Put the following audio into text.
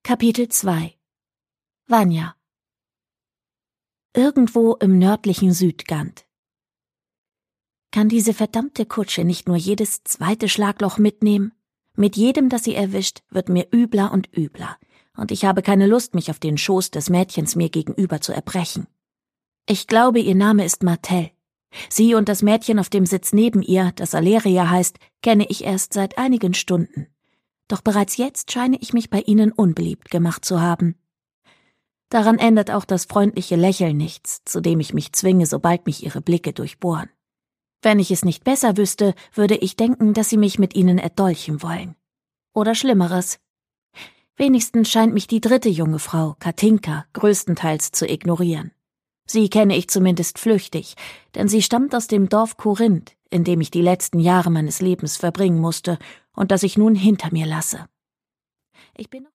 Kapitel 2 Vanya. Irgendwo im nördlichen Südgant. Kann diese verdammte Kutsche nicht nur jedes zweite Schlagloch mitnehmen? Mit jedem, das sie erwischt, wird mir übler und übler, und ich habe keine Lust, mich auf den Schoß des Mädchens mir gegenüber zu erbrechen. Ich glaube, ihr Name ist Martell. Sie und das Mädchen auf dem Sitz neben ihr, das Aleria heißt, kenne ich erst seit einigen Stunden. Doch bereits jetzt scheine ich mich bei ihnen unbeliebt gemacht zu haben. Daran ändert auch das freundliche Lächeln nichts, zu dem ich mich zwinge, sobald mich ihre Blicke durchbohren. Wenn ich es nicht besser wüsste, würde ich denken, dass sie mich mit ihnen erdolchen wollen. Oder Schlimmeres. Wenigstens scheint mich die dritte junge Frau, Katinka, größtenteils zu ignorieren. Sie kenne ich zumindest flüchtig, denn sie stammt aus dem Dorf Korinth, in dem ich die letzten Jahre meines Lebens verbringen musste und das ich nun hinter mir lasse. Ich bin